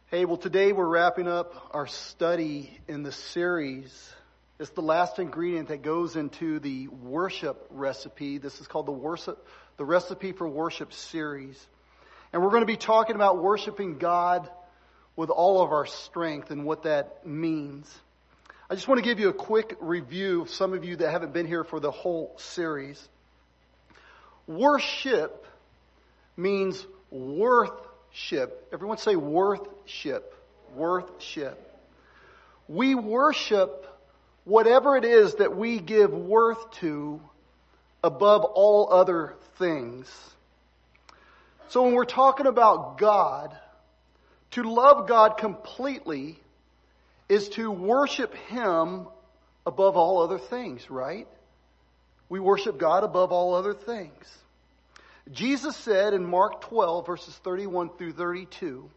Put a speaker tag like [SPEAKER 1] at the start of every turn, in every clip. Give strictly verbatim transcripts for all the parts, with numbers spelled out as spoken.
[SPEAKER 1] Hey, well, today we're wrapping up our study in the series. It's the last ingredient that goes into the worship recipe. This is called the worship, the Recipe for Worship series. And we're going to be talking about worshiping God with all of our strength and what that means. I just want to give you a quick review, some of you that haven't been here for the whole series. Worship means worthship. Everyone say worthship. Worthship. We worship whatever it is that we give worth to above all other things. So when we're talking about God, to love God completely is to worship Him above all other things, right? We worship God above all other things. Jesus said in Mark twelve, verses thirty-one through thirty-two,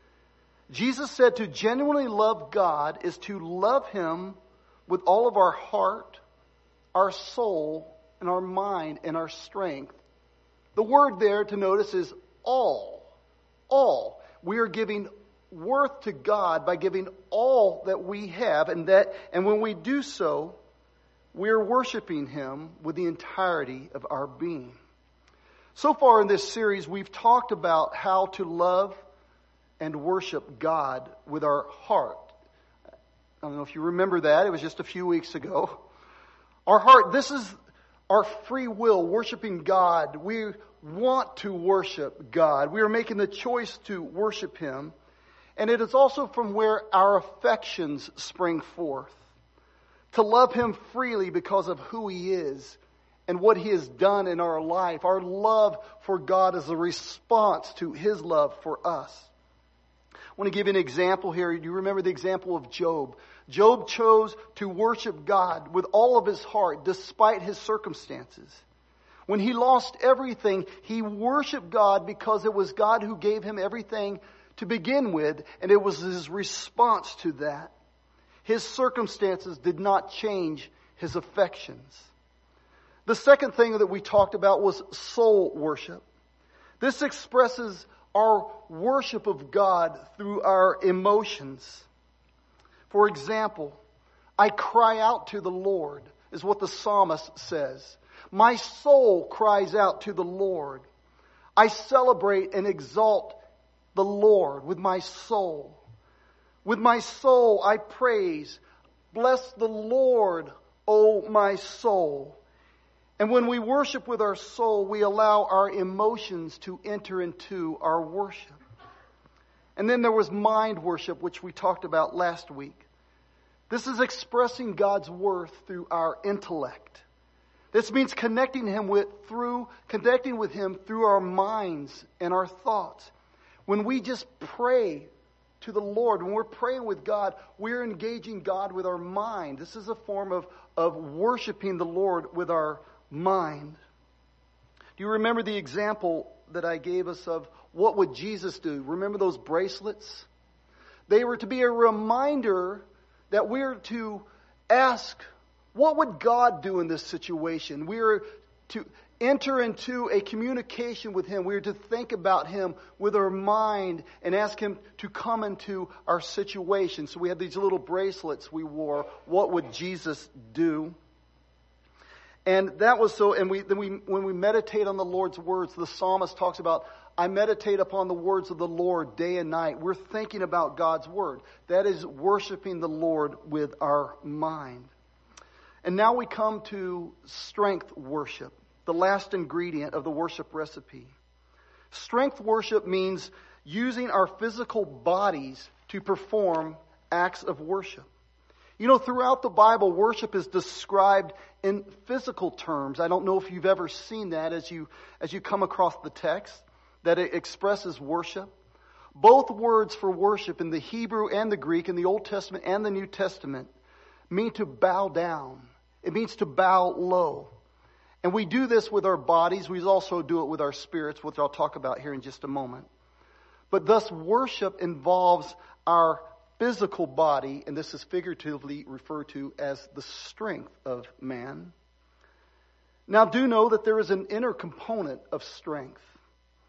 [SPEAKER 1] Jesus said to genuinely love God is to love Him with all of our heart, our soul, and our mind, and our strength. The word there to notice is all. All. We are giving worth to God by giving all that we have, and that, and when we do so, we are worshiping Him with the entirety of our being. So far in this series, we've talked about how to love and worship God with our heart. I don't know if you remember that. It was just a few weeks ago. Our heart, this is our free will, worshiping God. We want to worship God. We are making the choice to worship Him. And it is also from where our affections spring forth. To love Him freely because of who He is and what He has done in our life. Our love for God is a response to His love for us. I want to give you an example here. Do you remember the example of Job? Job chose to worship God with all of his heart despite his circumstances. When he lost everything, he worshiped God because it was God who gave him everything to begin with, and it was his response to that. His circumstances did not change his affections. The second thing that we talked about was soul worship. This expresses our worship of God through our emotions. For example, I cry out to the Lord, is what the psalmist says. My soul cries out to the Lord. I celebrate and exalt the Lord with my soul. With my soul I praise. Bless the Lord, O my soul. And when we worship with our soul, we allow our emotions to enter into our worship. And then there was mind worship, which we talked about last week. This is expressing God's worth through our intellect. This means connecting Him with through connecting with Him through our minds and our thoughts. When we just pray to the Lord, when we're praying with God, we're engaging God with our mind. This is a form of, of worshiping the Lord with our mind. Do you remember the example that I gave us of what would Jesus do? Remember those bracelets? They were to be a reminder that we're to ask, what would God do in this situation? We are to enter into a communication with Him. We are to think about Him with our mind and ask Him to come into our situation. So we have these little bracelets we wore. What would Jesus do? And that was so, and we then we when we meditate on the Lord's words, the psalmist talks about, I meditate upon the words of the Lord day and night. We're thinking about God's word. That is worshiping the Lord with our mind. And now we come to strength worship, the last ingredient of the worship recipe. Strength worship means using our physical bodies to perform acts of worship. You know, throughout the Bible, worship is described in physical terms. I don't know if you've ever seen that as you as you come across the text, that it expresses worship. Both words for worship in the Hebrew and the Greek, in the Old Testament and the New Testament, mean to bow down. It means to bow low. And we do this with our bodies. We also do it with our spirits, which I'll talk about here in just a moment. But thus, worship involves our physical body, and this is figuratively referred to as the strength of man. Now do know that there is an inner component of strength.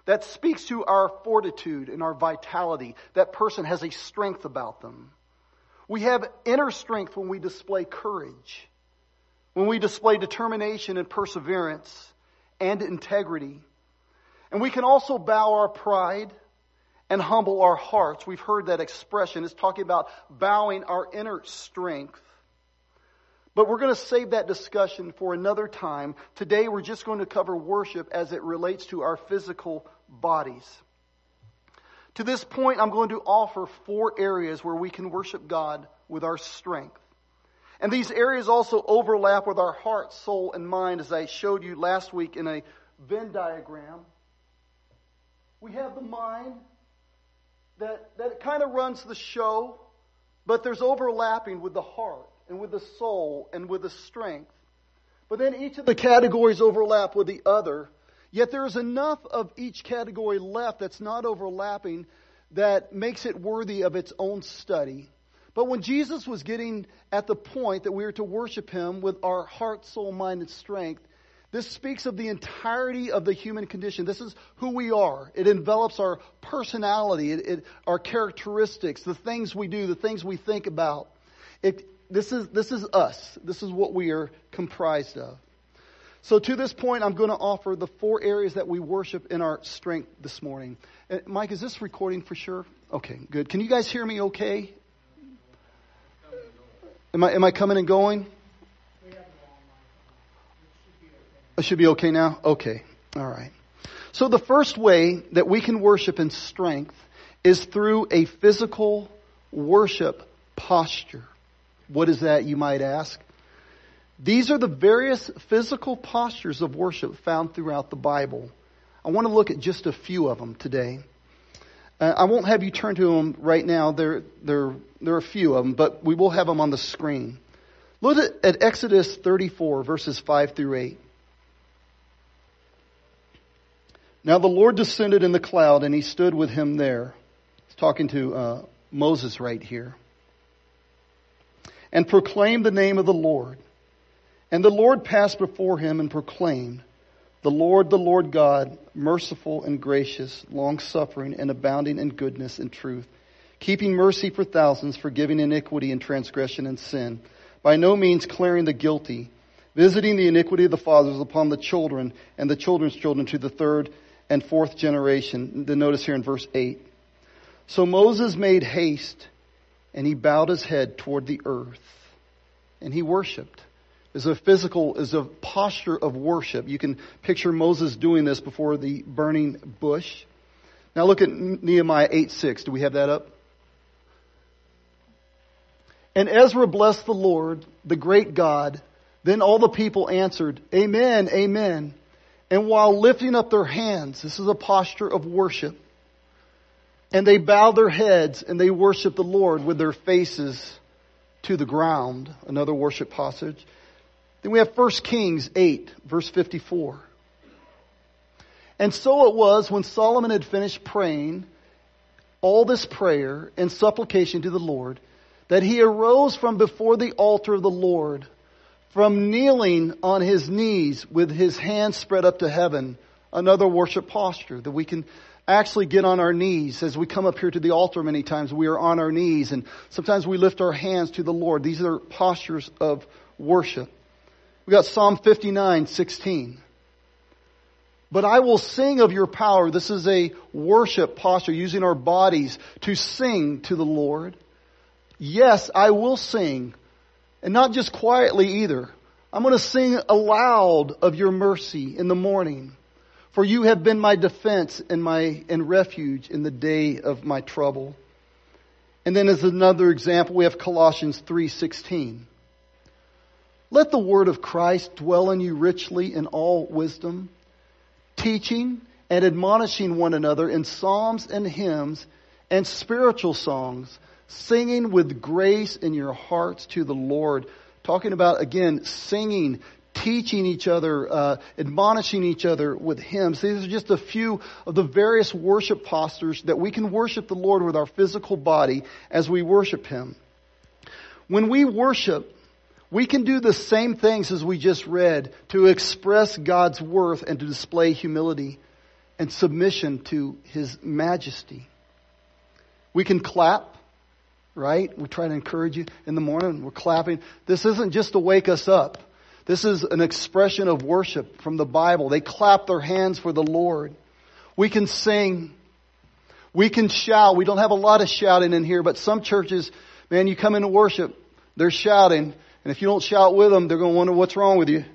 [SPEAKER 1] that speaks to our fortitude and our vitality. That person has a strength about them. We have inner strength when we display courage, when we display determination and perseverance and integrity. And we can also bow our pride and humble our hearts. We've heard that expression. It's talking about bowing our inner strength. But we're going to save that discussion for another time. Today we're just going to cover worship as it relates to our physical bodies. To this point, I'm going to offer four areas where we can worship God with our strength. And these areas also overlap with our heart, soul, and mind, as I showed you last week in a Venn diagram. We have the mind that, that kind of runs the show, but there's overlapping with the heart and with the soul and with the strength. But then each of the categories overlap with the other. Yet there is enough of each category left that's not overlapping that makes it worthy of its own study. But when Jesus was getting at the point that we are to worship Him with our heart, soul, mind, and strength, this speaks of the entirety of the human condition. This is who we are. It envelops our personality, it, it, our characteristics, the things we do, the things we think about. It, this is, this is us. This is what we are comprised of. So to this point, I'm going to offer the four areas that we worship in our strength this morning. Uh, Mike, is this recording for sure? Okay, good. Can you guys hear me okay? Am I, am I coming and going? It should be okay now? Okay. All right. So the first way that we can worship in strength is through a physical worship posture. What is that, you might ask? These are the various physical postures of worship found throughout the Bible. I want to look at just a few of them today. Uh, I won't have you turn to them right now. There, there, there are a few of them, but we will have them on the screen. Look at, at Exodus thirty-four, verses five through eight. Now the Lord descended in the cloud, and He stood with him there. He's talking to uh, Moses right here. And proclaimed the name of the Lord. And the Lord passed before him and proclaimed, The Lord, the Lord God, merciful and gracious, long-suffering and abounding in goodness and truth, keeping mercy for thousands, forgiving iniquity and transgression and sin, by no means clearing the guilty, visiting the iniquity of the fathers upon the children and the children's children to the third and fourth generation. Then notice here in verse eight. So Moses made haste, and he bowed his head toward the earth, and he worshipped. Is a physical, is a posture of worship. You can picture Moses doing this before the burning bush. Now look at Nehemiah eight six. Do we have that up? And Ezra blessed the Lord, the great God. Then all the people answered, Amen, Amen. And while lifting up their hands, this is a posture of worship. And they bowed their heads and they worshiped the Lord with their faces to the ground. Another worship passage. Then we have First Kings eight, verse fifty-four. And so it was when Solomon had finished praying all this prayer and supplication to the Lord, that he arose from before the altar of the Lord, from kneeling on his knees with his hands spread up to heaven. Another worship posture that we can actually get on our knees. As we come up here to the altar many times, we are on our knees, and sometimes we lift our hands to the Lord. These are postures of worship. We got Psalm fifty-nine sixteen. But I will sing of your power. This is a worship posture, using our bodies to sing to the Lord. Yes, I will sing. And not just quietly either. I'm going to sing aloud of your mercy in the morning. For you have been my defense and my and refuge in the day of my trouble. And then as another example, we have Colossians three sixteen. Let the word of Christ dwell in you richly in all wisdom, teaching and admonishing one another in psalms and hymns and spiritual songs, singing with grace in your hearts to the Lord. Talking about, again, singing, teaching each other, uh, admonishing each other with hymns. These are just a few of the various worship postures that we can worship the Lord with our physical body as we worship Him. When we worship, we can do the same things as we just read to express God's worth and to display humility. and submission to His majesty. We can clap, right? We try to encourage you in the morning. We're clapping. This isn't just to wake us up. This is an expression of worship from the Bible. They clap their hands for the Lord. We can sing. We can shout. We don't have a lot of shouting in here, but some churches, man, you come into worship, they're shouting. And if you don't shout with them, they're going to wonder what's wrong with you.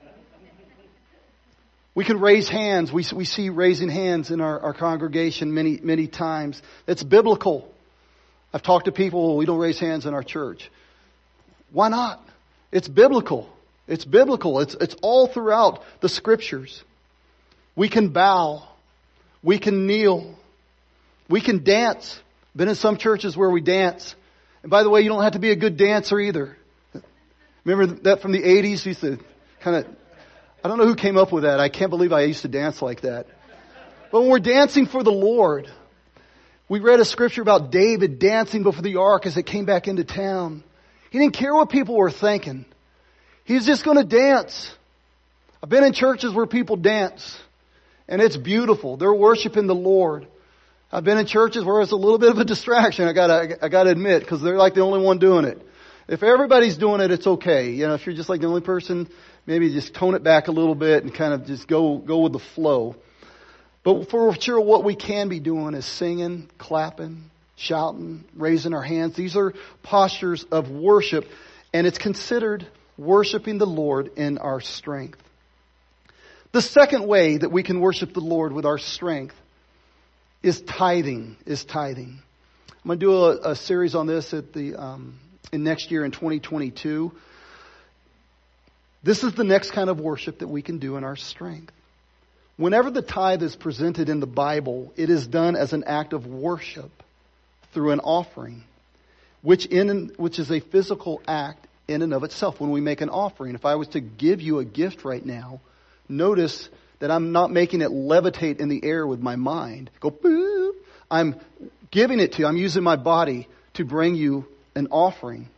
[SPEAKER 1] We can raise hands. We, we see raising hands in our, our congregation many, many times. It's biblical. I've talked to people, we don't raise hands in our church. Why not? It's biblical. It's biblical. It's, it's all throughout the scriptures. We can bow. We can kneel. We can dance. Been in some churches where we dance. And by the way, you don't have to be a good dancer either. Remember that from the eighties? We used to kind of, I don't know who came up with that. I can't believe I used to dance like that. But when we're dancing for the Lord, we read a scripture about David dancing before the ark as it came back into town. He didn't care what people were thinking. He was just going to dance. I've been in churches where people dance, and it's beautiful. They're worshiping the Lord. I've been in churches where it's a little bit of a distraction, I gotta, I gotta admit, because they're like the only one doing it. If everybody's doing it, it's okay. You know, if you're just like the only person, maybe just tone it back a little bit and kind of just go, go with the flow. But for sure, what we can be doing is singing, clapping, shouting, raising our hands. These are postures of worship, and it's considered worshiping the Lord in our strength. The second way that we can worship the Lord with our strength is tithing, is tithing. I'm going to do a, a series on this at the, um, in next year in twenty twenty-two. This is the next kind of worship that we can do in our strength. Whenever the tithe is presented in the Bible, it is done as an act of worship through an offering, which in, which is a physical act in and of itself. When we make an offering, if I was to give you a gift right now, notice that I'm not making it levitate in the air with my mind. Go, boop. I'm giving it to you. I'm using my body to bring you an offering.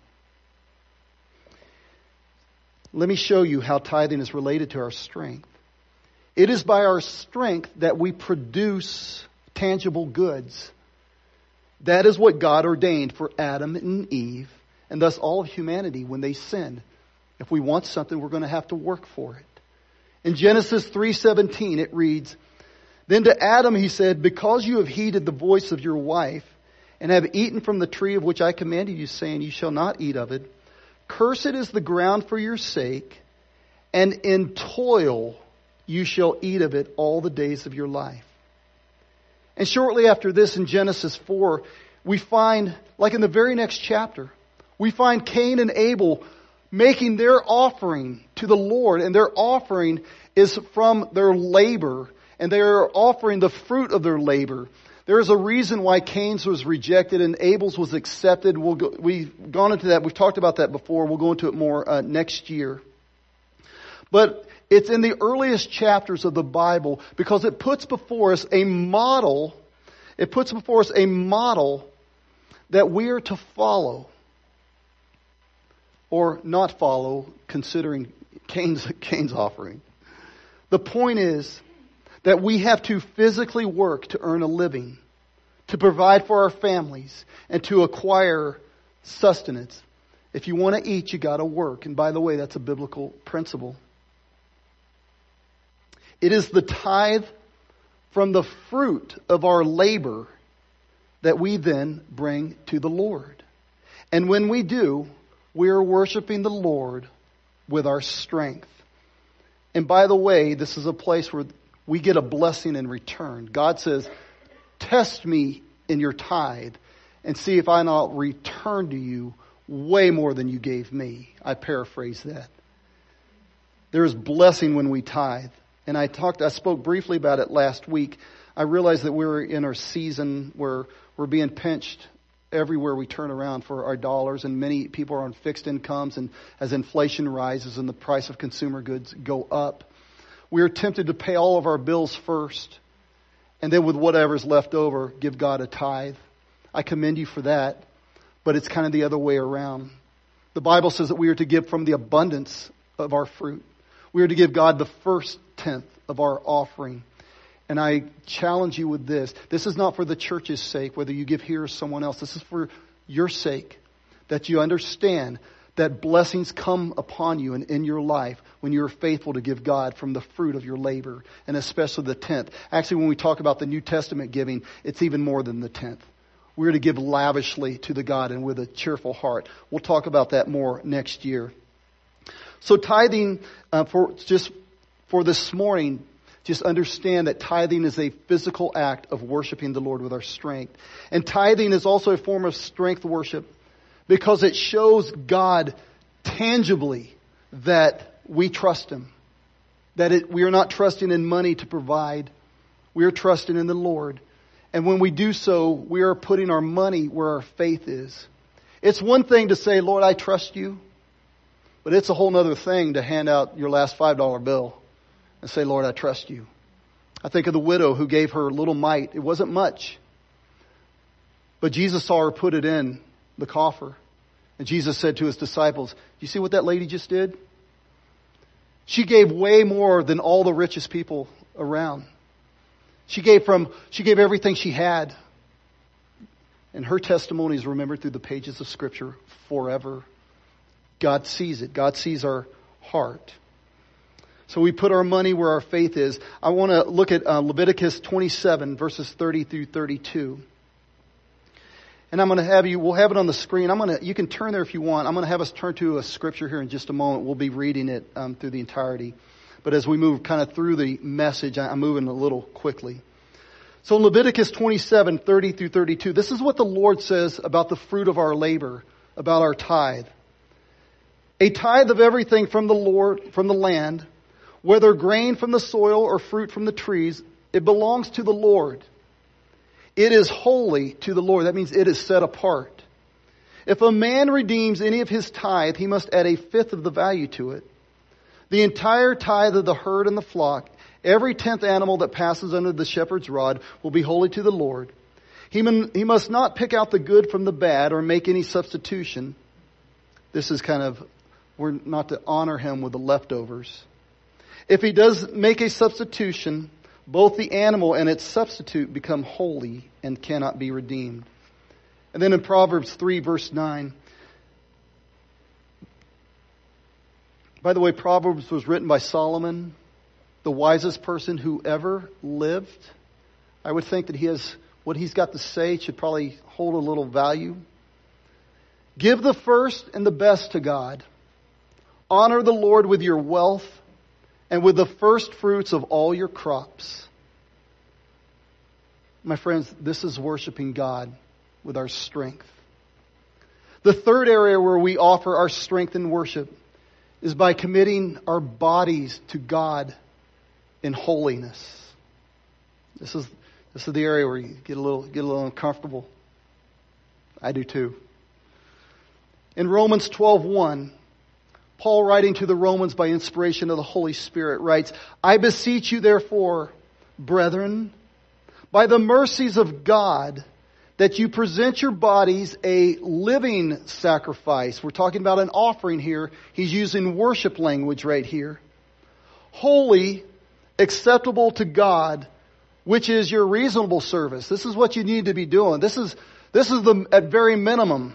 [SPEAKER 1] Let me show you how tithing is related to our strength. It is by our strength that we produce tangible goods. That is what God ordained for Adam and Eve, and thus all of humanity when they sinned. If we want something, we're going to have to work for it. In Genesis three seventeen, it reads, "Then to Adam he said, because you have heeded the voice of your wife, and have eaten from the tree of which I commanded you, saying, you shall not eat of it, cursed is the ground for your sake, and in toil you shall eat of it all the days of your life." And shortly after this, in Genesis four, we find, like in the very next chapter, we find Cain and Abel making their offering to the Lord, and their offering is from their labor, and they are offering the fruit of their labor. There is a reason why Cain's was rejected and Abel's was accepted. We'll go, we've gone into that. We've talked about that before. We'll go into it more uh, next year. But it's in the earliest chapters of the Bible because it puts before us a model. It puts before us a model that we are to follow. Or not follow, considering Cain's, Cain's offering. The point is that we have to physically work to earn a living, to provide for our families, and to acquire sustenance. If you want to eat, you got to work. And by the way, that's a biblical principle. It is the tithe from the fruit of our labor that we then bring to the Lord. And when we do, we are worshiping the Lord with our strength. And by the way, this is a place where we get a blessing in return. God says, test me in your tithe and see if I not return to you way more than you gave me. I paraphrase that. There is blessing when we tithe. And I talked, I spoke briefly about it last week. I realized that we're in our season where we're being pinched everywhere we turn around for our dollars, and many people are on fixed incomes, and as inflation rises and the price of consumer goods go up, we are tempted to pay all of our bills first, and then with whatever's left over, give God a tithe. I commend you for that, but it's kind of the other way around. The Bible says that we are to give from the abundance of our fruit. We are to give God the first tenth of our offering. And I challenge you with this. This is not for the church's sake, whether you give here or someone else. This is for your sake, that you understand that blessings come upon you and in your life when you're faithful to give God from the fruit of your labor, and especially the tenth. Actually, when we talk about the New Testament giving, it's even more than the tenth. We're to give lavishly to the God and with a cheerful heart. We'll talk about that more next year. So tithing, uh, for just for this morning, just understand that tithing is a physical act of worshiping the Lord with our strength. And tithing is also a form of strength worship because it shows God tangibly that we trust Him. That it, we are not trusting in money to provide. We are trusting in the Lord. And when we do so, we are putting our money where our faith is. It's one thing to say, Lord, I trust you. But it's a whole other thing to hand out your last five dollar bill and say, Lord, I trust you. I think of the widow who gave her little mite. It wasn't much. But Jesus saw her put it in the coffer. And Jesus said to His disciples, you see what that lady just did? She gave way more than all the richest people around. She gave from, she gave everything she had. And her testimony is remembered through the pages of Scripture forever. God sees it. God sees our heart. So we put our money where our faith is. I want to look at uh, Leviticus twenty-seven, verses thirty through thirty-two. And I'm going to have you, we'll have it on the screen. I'm going to, you can turn there if you want. I'm going to have us turn to a scripture here in just a moment. We'll be reading it um, through the entirety. But as we move kind of through the message, I'm moving a little quickly. So in Leviticus twenty-seven, thirty through thirty-two, this is what the Lord says about the fruit of our labor, about our tithe. A tithe of everything from the Lord, from the land, whether grain from the soil or fruit from the trees, it belongs to the Lord. It is holy to the Lord. That means it is set apart. If a man redeems any of his tithe, he must add a fifth of the value to it. The entire tithe of the herd and the flock, every tenth animal that passes under the shepherd's rod, will be holy to the Lord. He, man, he must not pick out the good from the bad or make any substitution. This is kind of, we're not to honor him with the leftovers. If he does make a substitution, both the animal and its substitute become holy and cannot be redeemed. And then in Proverbs three, verse nine. By the way, Proverbs was written by Solomon, the wisest person who ever lived. I would think that he has, what he's got to say should probably hold a little value. Give the first and the best to God. Honor the Lord with your wealth and with the first fruits of all your crops. My friends, this is worshiping God with our strength. The third area where we offer our strength in worship is by committing our bodies to God in holiness. This is this is the area where you get a little get a little uncomfortable. I do too. In Romans twelve one, Paul, writing to the Romans by inspiration of the Holy Spirit, writes, I beseech you therefore, brethren, by the mercies of God, that you present your bodies a living sacrifice. We're talking about an offering here. He's using worship language right here. Holy, acceptable to God, which is your reasonable service. This is what you need to be doing. This is, this is the at very minimum.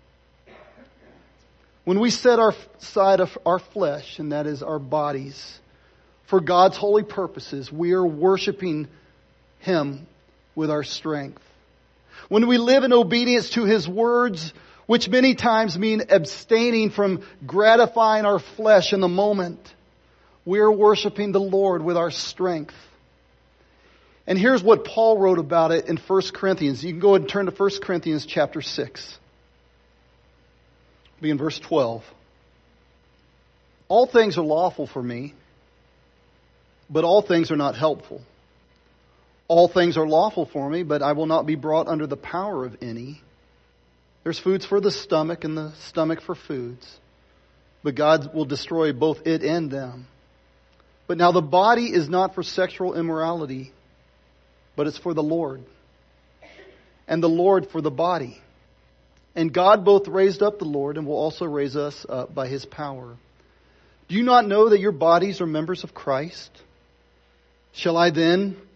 [SPEAKER 1] When we set our side of our flesh, and that is our bodies, for God's holy purposes, we are worshiping Him with our strength. When we live in obedience to His words, which many times mean abstaining from gratifying our flesh in the moment, we are worshiping the Lord with our strength. And here's what Paul wrote about it in First Corinthians. You can go ahead and turn to First Corinthians chapter six. Be in verse twelve. All things are lawful for me, but all things are not helpful. All things are lawful for me, but I will not be brought under the power of any. There's foods for the stomach and the stomach for foods, but God will destroy both it and them. But now the body is not for sexual immorality, but it's for the Lord, and the Lord for the body. And God both raised up the Lord and will also raise us up by His power. Do you not know that your bodies are members of Christ? Shall I then,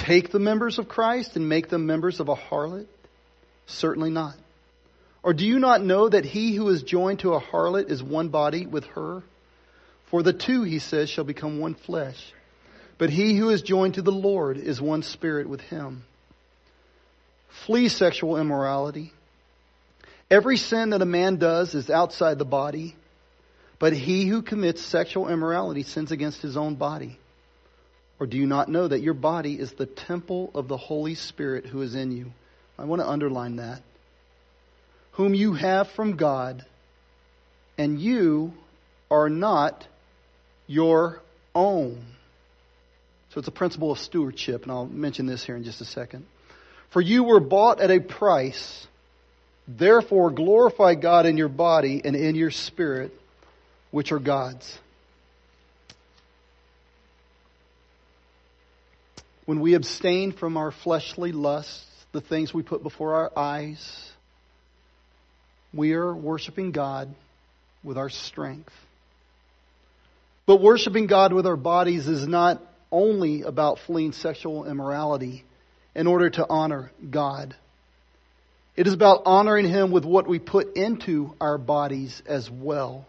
[SPEAKER 1] take the members of Christ and make them members of a harlot? Certainly not. Or do you not know that he who is joined to a harlot is one body with her? For the two, he says, shall become one flesh. But he who is joined to the Lord is one spirit with him. Flee sexual immorality. Every sin that a man does is outside the body, but he who commits sexual immorality sins against his own body. Or do you not know that your body is the temple of the Holy Spirit who is in you? I want to underline that. Whom you have from God, and you are not your own. So it's a principle of stewardship, and I'll mention this here in just a second. For you were bought at a price. Therefore glorify God in your body and in your spirit, which are God's. When we abstain from our fleshly lusts, the things we put before our eyes, we are worshiping God with our strength. But worshiping God with our bodies is not only about fleeing sexual immorality in order to honor God. It is about honoring Him with what we put into our bodies as well.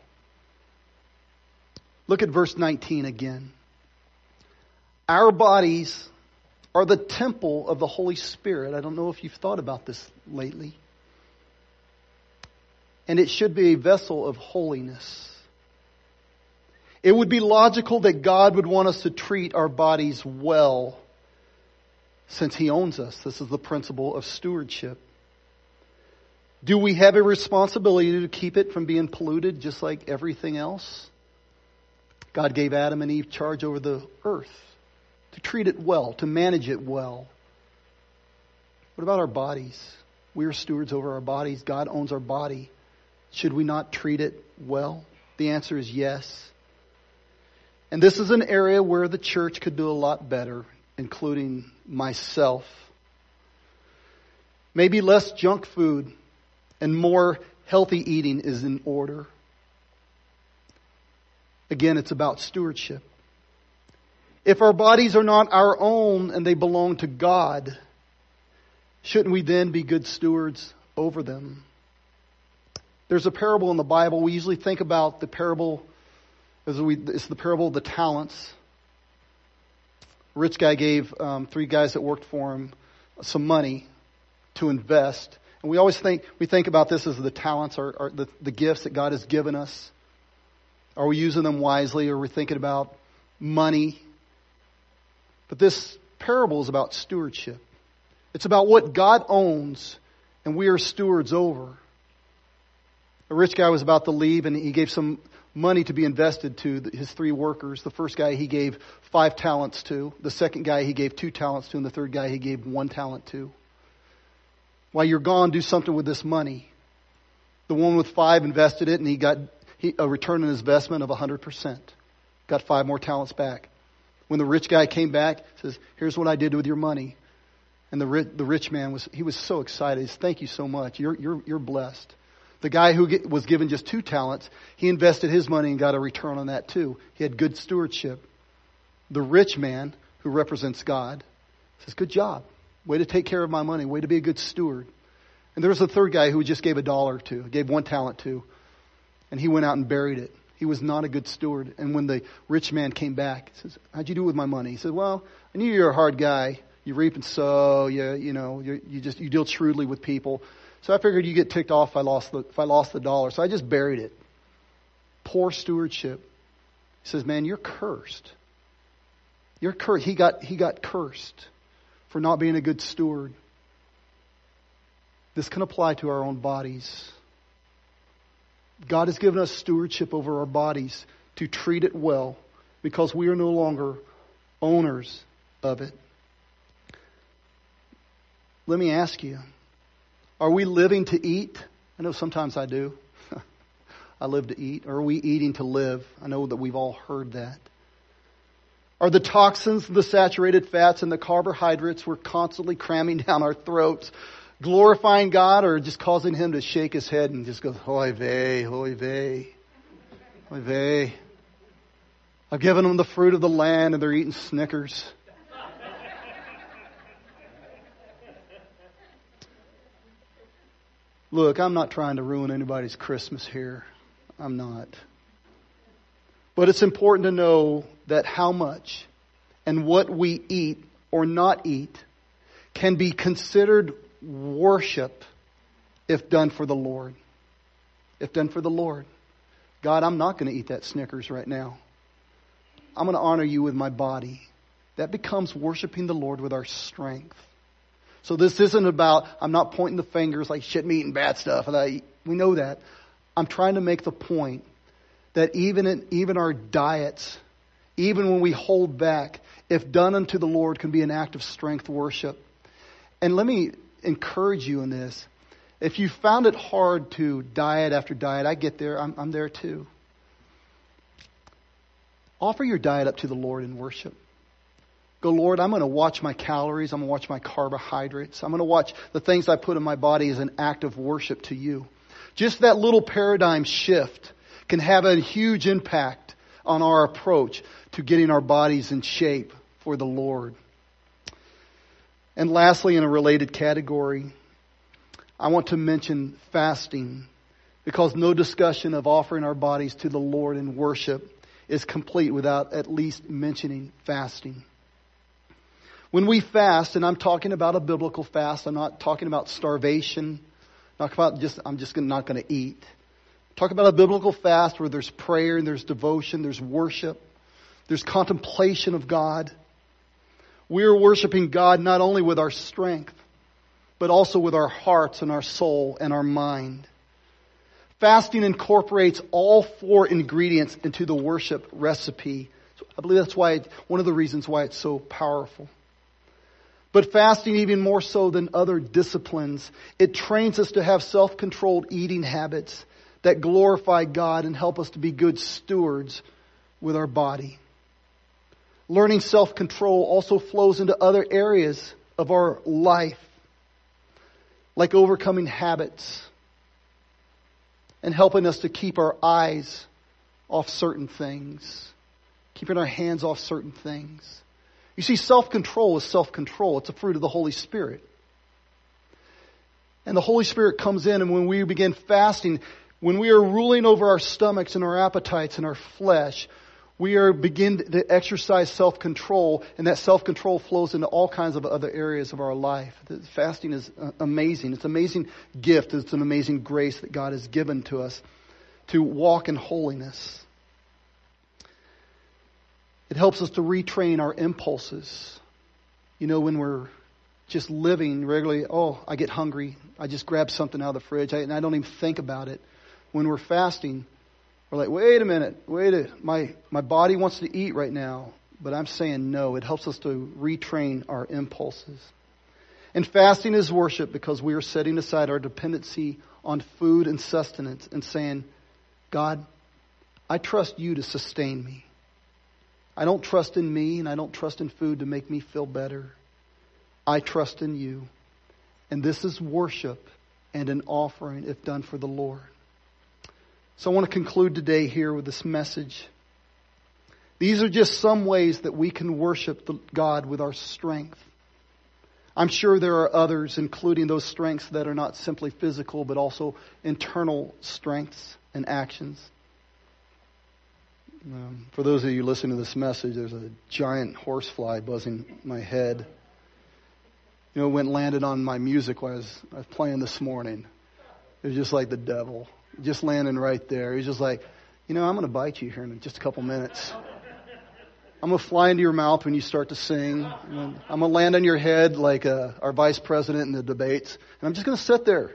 [SPEAKER 1] Look at verse nineteen again. Our bodies are the temple of the Holy Spirit. I don't know if you've thought about this lately. And it should be a vessel of holiness. It would be logical that God would want us to treat our bodies well since He owns us. This is the principle of stewardship. Do we have a responsibility to keep it from being polluted just like everything else? God gave Adam and Eve charge over the earth to treat it well, to manage it well. What about our bodies? We are stewards over our bodies. God owns our body. Should we not treat it well? The answer is yes. And this is an area where the church could do a lot better, including myself. Maybe less junk food and more healthy eating is in order. Again, it's about stewardship. If our bodies are not our own and they belong to God, shouldn't we then be good stewards over them? There's a parable in the Bible. We usually think about the parable as we, it's the parable of the talents. A rich guy gave um, three guys that worked for him some money to invest. And we always think, we think about this as the talents or, or the, the gifts that God has given us. Are we using them wisely, or are we thinking about money? But this parable is about stewardship. It's about what God owns and we are stewards over. A rich guy was about to leave and he gave some money to be invested to his three workers. The first guy he gave five talents to. The second guy he gave two talents to. And the third guy he gave one talent to. While you're gone, do something with this money. The one with five invested it and he got he, a return on his investment of one hundred percent. Got five more talents back. When the rich guy came back, he says, here's what I did with your money. And the rich, the rich man was, he was so excited. He says, thank you so much. You're, you're, you're blessed. The guy who get, was given just two talents, he invested his money and got a return on that too. He had good stewardship. The rich man, who represents God, says, good job. Way to take care of my money. Way to be a good steward. And there was a third guy who just gave a dollar to, gave one talent to, and he went out and buried it. He was not a good steward. And when the rich man came back, he says, how'd you do with my money? He said, well, I knew you're a hard guy. You reap and sow. You, you know, you, you just, you deal shrewdly with people. So I figured you get ticked off if I lost the, if I lost the dollar. So I just buried it. Poor stewardship. He says, man, you're cursed. You're cursed. He got, he got cursed for not being a good steward. This can apply to our own bodies. God has given us stewardship over our bodies to treat it well because we are no longer owners of it. Let me ask you, are we living to eat? I know sometimes I do. I live to eat. Or are we eating to live? I know that we've all heard that. Are the toxins, the saturated fats, and the carbohydrates we're constantly cramming down our throats glorifying God, or just causing Him to shake His head and just go, oy vey, oy vey, oy vey. I've given them the fruit of the land and they're eating Snickers. Look, I'm not trying to ruin anybody's Christmas here. I'm not. But it's important to know that how much and what we eat or not eat can be considered worship if done for the Lord. If done for the Lord. God, I'm not going to eat that Snickers right now. I'm going to honor you with my body. That becomes worshiping the Lord with our strength. So this isn't about, I'm not pointing the fingers like shit me eating bad stuff. And I, we know that. I'm trying to make the point that even in, even our diets, even when we hold back, if done unto the Lord, can be an act of strength worship. And let me encourage you in this. If you found it hard to diet after diet, I get there. I'm, I'm there too. Offer your diet up to the Lord in worship. Go, Lord, I'm going to watch my calories. I'm going to watch my carbohydrates. I'm going to watch the things I put in my body as an act of worship to you. Just that little paradigm shift can have a huge impact on our approach to getting our bodies in shape for the Lord. And lastly, in a related category, I want to mention fasting, because no discussion of offering our bodies to the Lord in worship is complete without at least mentioning fasting. When we fast, and I'm talking about a biblical fast, I'm not talking about starvation, not about just I'm just not going to eat. Talk about a biblical fast where there's prayer and there's devotion, there's worship, there's contemplation of God. We're worshiping God not only with our strength, but also with our hearts and our soul and our mind. Fasting incorporates all four ingredients into the worship recipe. I believe that's why it, one of the reasons why it's so powerful. But fasting, even more so than other disciplines, it trains us to have self-controlled eating habits that glorify God and help us to be good stewards with our body. Learning self-control also flows into other areas of our life, like overcoming habits and helping us to keep our eyes off certain things, keeping our hands off certain things. You see, self-control is self-control. It's a fruit of the Holy Spirit. And the Holy Spirit comes in, and when we begin fasting, when we are ruling over our stomachs and our appetites and our flesh, we are begin to exercise self-control, and that self-control flows into all kinds of other areas of our life. Fasting is amazing. It's an amazing gift. It's an amazing grace that God has given to us to walk in holiness. It helps us to retrain our impulses. You know, when we're just living regularly, oh, I get hungry. I just grab something out of the fridge, I, and I don't even think about it. When we're fasting, we're like, wait a minute, wait a my my body wants to eat right now, but I'm saying no. It helps us to retrain our impulses. And fasting is worship because we are setting aside our dependency on food and sustenance and saying, God, I trust you to sustain me. I don't trust in me, and I don't trust in food to make me feel better. I trust in you. And this is worship and an offering if done for the Lord. So I want to conclude today here with this message. These are just some ways that we can worship God with our strength. I'm sure there are others, including those strengths that are not simply physical, but also internal strengths and actions. Um, for those of you listening to this message, there's a giant horsefly buzzing my head. You know, it went and landed on my music while I was, I was playing this morning. It was just like the devil, just landing right there. He was just like, you know, I'm going to bite you here in just a couple minutes. I'm going to fly into your mouth when you start to sing. I'm going to land on your head like uh, our vice president in the debates. And I'm just going to sit there.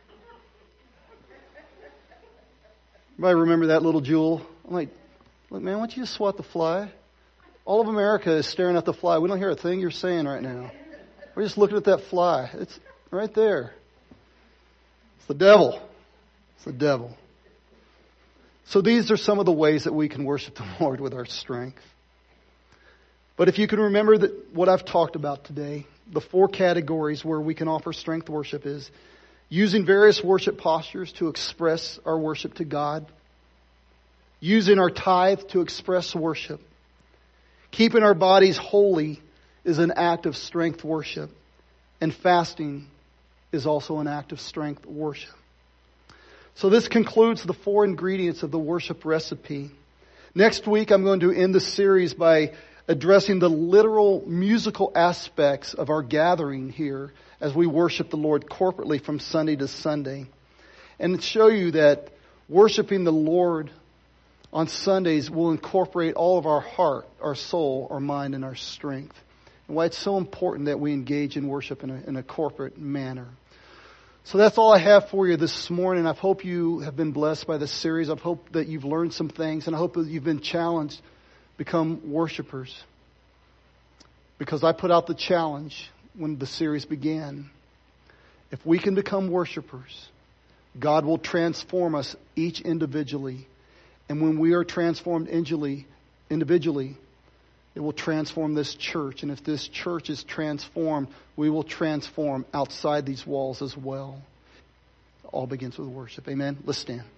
[SPEAKER 1] Everybody remember that little jewel? I'm like, look, man, why don't you just swat the fly? All of America is staring at the fly. We don't hear a thing you're saying right now. We're just looking at that fly. It's right there. It's the devil. It's the devil. So these are some of the ways that we can worship the Lord with our strength. But if you can remember that what I've talked about today, the four categories where we can offer strength worship is using various worship postures to express our worship to God, using our tithe to express worship, keeping our bodies holy is an act of strength worship, and fasting is also an act of strength worship. So this concludes the four ingredients of the worship recipe. Next week, I'm going to end the series by addressing the literal musical aspects of our gathering here as we worship the Lord corporately from Sunday to Sunday. And show you that worshiping the Lord on Sundays will incorporate all of our heart, our soul, our mind, and our strength. And why it's so important that we engage in worship in a, in a corporate manner. So that's all I have for you this morning. I hope you have been blessed by this series. I hope that you've learned some things, and I hope that you've been challenged to become worshipers. Because I put out the challenge when the series began. If we can become worshipers, God will transform us each individually. And when we are transformed individually, individually, it will transform this church. And if this church is transformed, we will transform outside these walls as well. It all begins with worship. Amen. Let's stand.